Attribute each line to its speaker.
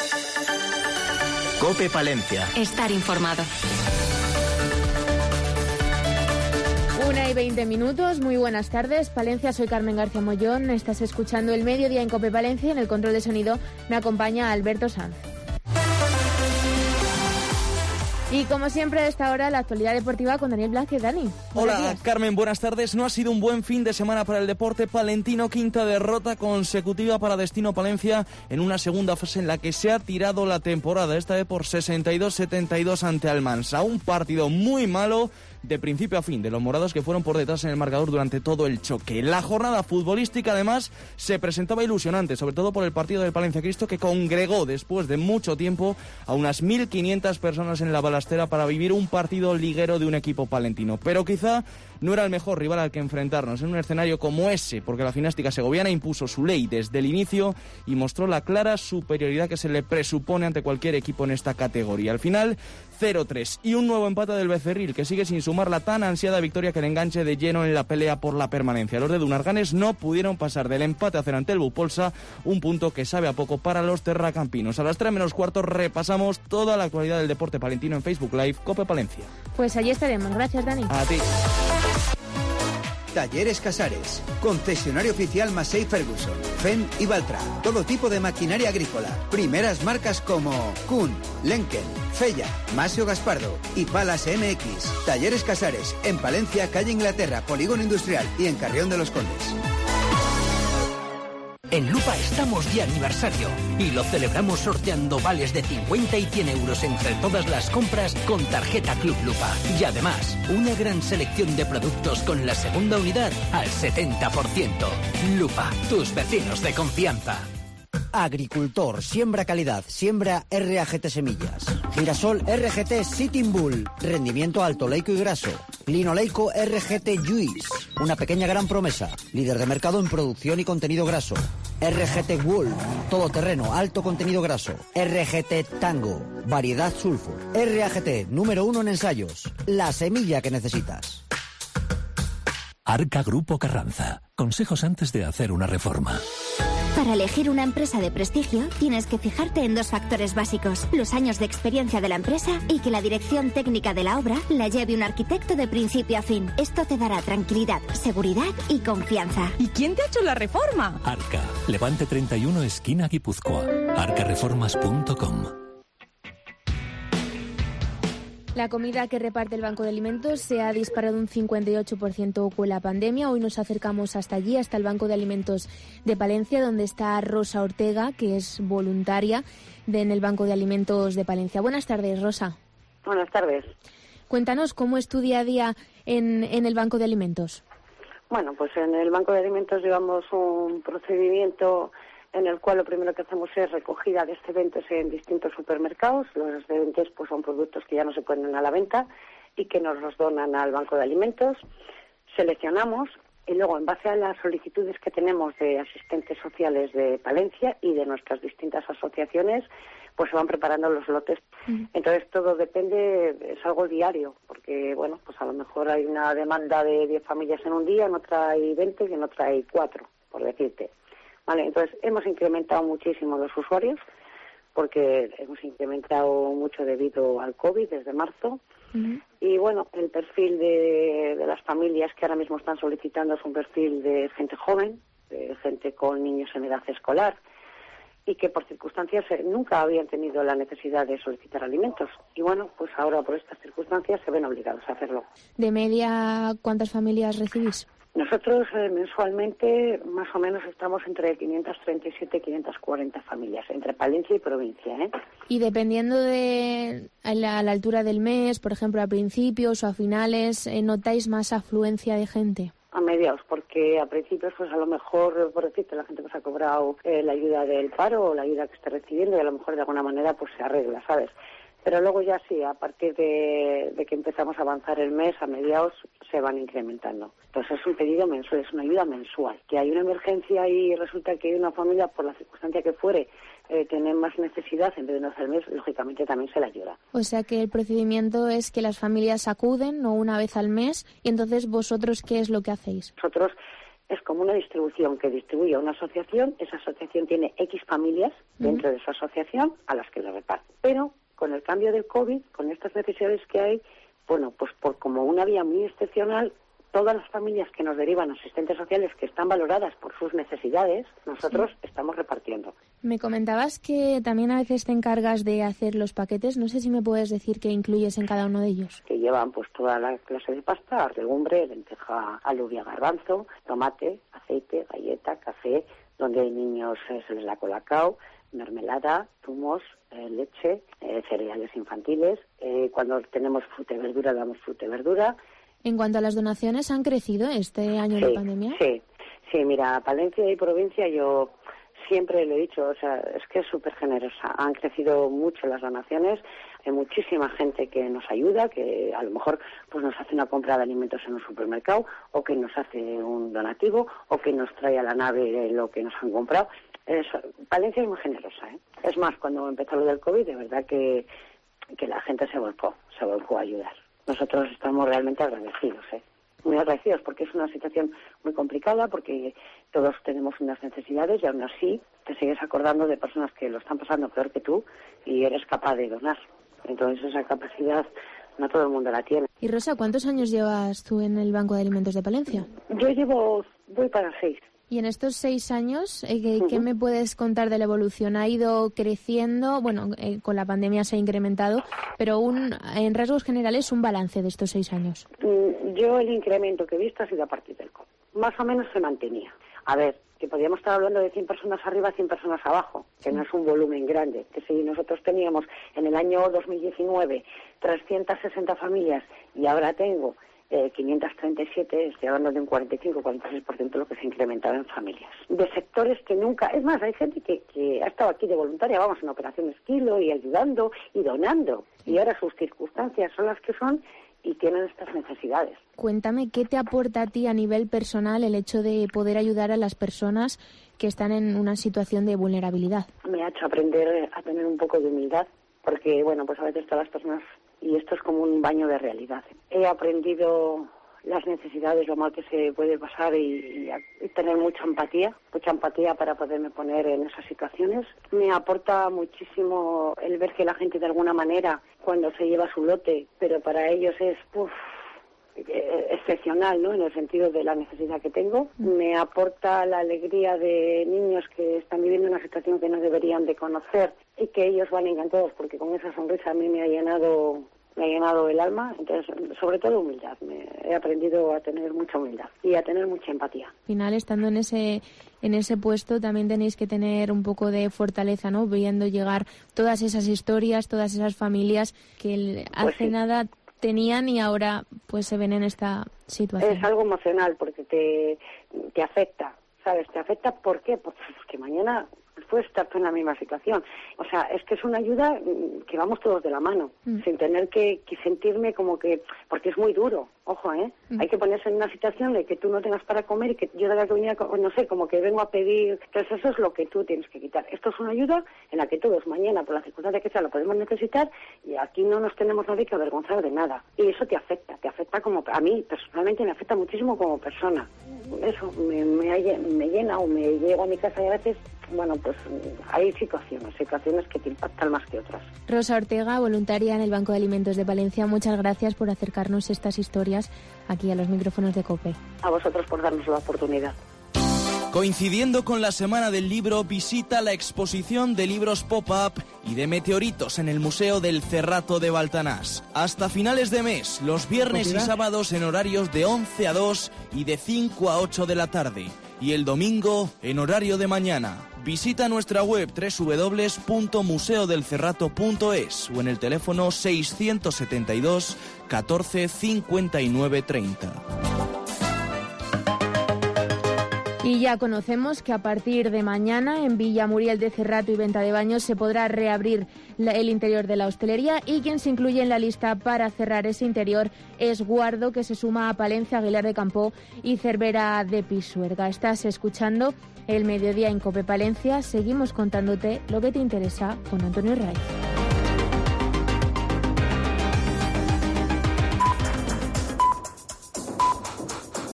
Speaker 1: COPE Palencia.
Speaker 2: Estar informado.
Speaker 3: 1:20. Muy buenas tardes. Palencia, soy Carmen García Mollón. Estás escuchando El Mediodía en COPE Palencia. En el control de sonido me acompaña Alberto Sanz. Y como siempre a esta hora la actualidad deportiva con Daniel Blas y Dani.
Speaker 4: Hola Carmen, buenas tardes. No ha sido un buen fin de semana para el deporte palentino. Quinta derrota consecutiva para Destino Palencia en una segunda fase en la que se ha tirado la temporada, esta vez por 62-72 ante Almansa. Un partido muy malo de principio a fin de los morados, que fueron por detrás en el marcador durante todo el choque. La jornada futbolística además se presentaba ilusionante, sobre todo por el partido del Palencia Cristo, que congregó después de mucho tiempo a unas 1.500 personas en la Balastera para vivir un partido liguero de un equipo palentino. Pero quizá no era el mejor rival al que enfrentarnos en un escenario como ese, porque la gimnástica segoviana impuso su ley desde el inicio y mostró la clara superioridad que se le presupone ante cualquier equipo en esta categoría. Al final, 0-3 y un nuevo empate del Becerril, que sigue sin sumar la tan ansiada victoria que le enganche de lleno en la pelea por la permanencia. Los de Dunarganes no pudieron pasar del empate a 0 ante el Bupolsa, un punto que sabe a poco para los terracampinos. A las 3:45 repasamos toda la actualidad del deporte palentino en Facebook Live COPE Palencia.
Speaker 3: Pues allí estaremos. Gracias, Dani.
Speaker 4: A ti.
Speaker 5: Talleres Casares, concesionario oficial Massey Ferguson, Fenn y Valtra. Todo tipo de maquinaria agrícola. Primeras marcas como Kuhn, Lenken, Fella, Masio Gaspardo y Palas MX. Talleres Casares, en Palencia, calle Inglaterra, Polígono Industrial y en Carrión de los Condes.
Speaker 6: En Lupa estamos de aniversario y lo celebramos sorteando vales de 50 y 100 euros entre todas las compras con tarjeta Club Lupa. Y además, una gran selección de productos con la segunda unidad al 70%. Lupa, tus vecinos de confianza.
Speaker 7: Agricultor, siembra calidad, siembra RAGT Semillas. Girasol RGT Sitting Bull, rendimiento alto, leico y graso. Linoleico RGT Juice, una pequeña gran promesa, líder de mercado en producción y contenido graso. RGT Wool, todoterreno, alto contenido graso. RGT Tango, variedad sulfur. RAGT, número 1 en ensayos, la semilla que necesitas.
Speaker 8: Arca Grupo Carranza, consejos antes de hacer una reforma.
Speaker 9: Para elegir una empresa de prestigio, tienes que fijarte en dos factores básicos: los años de experiencia de la empresa y que la dirección técnica de la obra la lleve un arquitecto de principio a fin. Esto te dará tranquilidad, seguridad y confianza.
Speaker 10: ¿Y quién te ha hecho la reforma?
Speaker 8: Arca, Levante 31, esquina Guipúzcoa. arcareformas.com.
Speaker 3: La comida que reparte el Banco de Alimentos se ha disparado un 58% con la pandemia. Hoy nos acercamos hasta allí, hasta el Banco de Alimentos de Palencia, donde está Rosa Ortega, que es voluntaria en el Banco de Alimentos de Palencia. Buenas tardes, Rosa.
Speaker 11: Buenas tardes.
Speaker 3: Cuéntanos cómo es tu día a día en el Banco de Alimentos. Bueno, pues en el Banco de Alimentos llevamos un procedimiento en el cual lo primero que hacemos es recogida de excedentes en distintos supermercados. Los excedentes pues son productos que ya no se ponen a la venta y que nos los donan al Banco de Alimentos. Seleccionamos y luego, en base a las solicitudes que tenemos de asistentes sociales de Palencia y de nuestras distintas asociaciones, pues se van preparando los lotes. Entonces todo depende, es algo diario, porque bueno, pues a lo mejor hay una demanda de 10 familias en un día, en otra hay 20 y en otra hay 4, por decirte. Vale, entonces hemos incrementado muchísimo los usuarios, porque hemos incrementado mucho debido al COVID desde marzo. Y bueno, el perfil de las familias que ahora mismo están solicitando es un perfil de gente joven, de gente con niños en edad escolar, y que por circunstancias nunca habían tenido la necesidad de solicitar alimentos. Y bueno, pues ahora por estas circunstancias se ven obligados a hacerlo. ¿De media cuántas familias recibís? Nosotros mensualmente más o menos estamos entre 537 y 540 familias, entre Palencia y provincia, ¿eh? Y dependiendo de a la altura del mes, por ejemplo, a principios o a finales, ¿notáis más afluencia de gente? A mediados, porque a principios pues a lo mejor, por decirte, la gente pues ha cobrado la ayuda del paro o la ayuda que esté recibiendo y a lo mejor de alguna manera pues se arregla, ¿sabes? Pero luego ya sí, a partir de que empezamos a avanzar el mes, a mediados se van incrementando. Entonces es un pedido mensual, es una ayuda mensual. Que hay una emergencia y resulta que hay una familia, por la circunstancia que fuere, tiene más necesidad, en vez de no hacer el mes, lógicamente también se le ayuda. O sea que el procedimiento es que las familias acuden, no una vez al mes, y entonces vosotros, ¿qué es lo que hacéis? Nosotros es como una distribución que distribuye a una asociación. Esa asociación tiene X familias dentro de esa asociación a las que le reparte. Pero con el cambio del COVID, con estas necesidades que hay, bueno, pues por como una vía muy excepcional, todas las familias que nos derivan asistentes sociales que están valoradas por sus necesidades, nosotros estamos repartiendo.
Speaker 2: Me comentabas que también a veces te encargas de hacer los paquetes. No sé si me puedes decir qué incluyes en cada uno de ellos. Que
Speaker 3: llevan pues toda la clase de pasta, legumbre, lenteja, alubia, garbanzo, tomate, aceite, galleta, café, donde hay niños se les da colacao, mermelada, zumos, leche, cereales infantiles. Cuando tenemos fruta y verdura, damos fruta y verdura.
Speaker 2: En cuanto a las donaciones, ¿han crecido este año de pandemia?
Speaker 3: Sí, mira, Palencia y provincia yo siempre lo he dicho, o sea, es que es súper generosa. Han crecido mucho las donaciones, hay muchísima gente que nos ayuda, que a lo mejor pues nos hace una compra de alimentos en un supermercado, o que nos hace un donativo, o que nos trae a la nave lo que nos han comprado. Palencia es muy generosa, ¿eh? Es más, cuando empezó lo del COVID, de verdad que la gente se volcó a ayudar. Nosotros estamos realmente agradecidos, muy agradecidos, porque es una situación muy complicada, porque todos tenemos unas necesidades y aún así te sigues acordando de personas que lo están pasando peor que tú y eres capaz de donar. Entonces esa capacidad no todo el mundo la tiene.
Speaker 2: Y Rosa, ¿cuántos años llevas tú en el Banco de Alimentos de Palencia?
Speaker 3: Yo voy para 6.
Speaker 2: Y en estos 6 años, ¿qué me puedes contar de la evolución? ¿Ha ido creciendo? Bueno, con la pandemia se ha incrementado, pero en rasgos generales, un balance de estos 6 años.
Speaker 3: Yo el incremento que he visto ha sido a partir del COVID. Más o menos se mantenía. A ver, que podríamos estar hablando de 100 personas arriba, 100 personas abajo, que no es un volumen grande. Que si nosotros teníamos en el año 2019 360 familias y ahora tengo 537, estoy hablando de un 45-46% de lo que se ha incrementado en familias. De sectores que nunca... Es más, hay gente que ha estado aquí de voluntaria, vamos, en operaciones Kilo y ayudando y donando. Y ahora sus circunstancias son las que son y tienen estas necesidades.
Speaker 2: Cuéntame, ¿qué te aporta a ti a nivel personal el hecho de poder ayudar a las personas que están en una situación de vulnerabilidad?
Speaker 3: Me ha hecho aprender a tener un poco de humildad, porque, bueno, pues a veces todas las personas... Y esto es como un baño de realidad. He aprendido las necesidades, lo mal que se puede pasar y tener mucha empatía para poderme poner en esas situaciones. Me aporta muchísimo el ver que la gente de alguna manera, cuando se lleva su lote, pero para ellos es excepcional, ¿no? En el sentido de la necesidad que tengo. Me aporta la alegría de niños que están viviendo una situación que no deberían de conocer y que ellos van encantados porque con esa sonrisa a mí me ha llenado el alma. Entonces, sobre todo humildad. He aprendido a tener mucha humildad y a tener mucha empatía.
Speaker 2: Al final, estando en ese puesto, también tenéis que tener un poco de fortaleza, ¿no? Viendo llegar todas esas historias, todas esas familias que hace nada tenían y ahora pues se ven en esta situación.
Speaker 3: Es algo emocional porque te afecta, ¿sabes? Te afecta, ¿por qué? Porque mañana puedes estar tú en la misma situación. O sea, es que es una ayuda que vamos todos de la mano, sin tener que sentirme como que... Porque es muy duro, ojo, Hay que ponerse en una situación de que tú no tengas para comer y que yo tenga que venir, no sé, como que vengo a pedir... Entonces eso es lo que tú tienes que quitar. Esto es una ayuda en la que todos mañana, por la circunstancia que sea, lo podemos necesitar y aquí no nos tenemos nadie que avergonzar de nada. Y eso te afecta como... A mí, personalmente, me afecta muchísimo como persona. Eso me llena o me llego a mi casa y a veces... Bueno, pues hay situaciones que te impactan más que otras.
Speaker 2: Rosa Ortega, voluntaria en el Banco de Alimentos de Palencia, muchas gracias por acercarnos estas historias aquí a los micrófonos de COPE.
Speaker 3: A vosotros por darnos la oportunidad.
Speaker 4: Coincidiendo con la Semana del Libro, visita la exposición de libros pop-up y de meteoritos en el Museo del Cerrato de Baltanás. Hasta finales de mes, los viernes y sábados en horarios de 11 a 2 y de 5 a 8 de la tarde. Y el domingo en horario de mañana. Visita nuestra web www.museodelcerrato.es o en el teléfono 672 14 59 30.
Speaker 2: Y ya conocemos que a partir de mañana en Villa Muriel de Cerrato y Venta de Baños se podrá reabrir el interior de la hostelería y quien se incluye en la lista para cerrar ese interior es Guardo, que se suma a Palencia, Aguilar de Campoo y Cervera de Pisuerga. Estás escuchando El Mediodía en COPE Palencia. Seguimos contándote lo que te interesa con Antonio Raiz.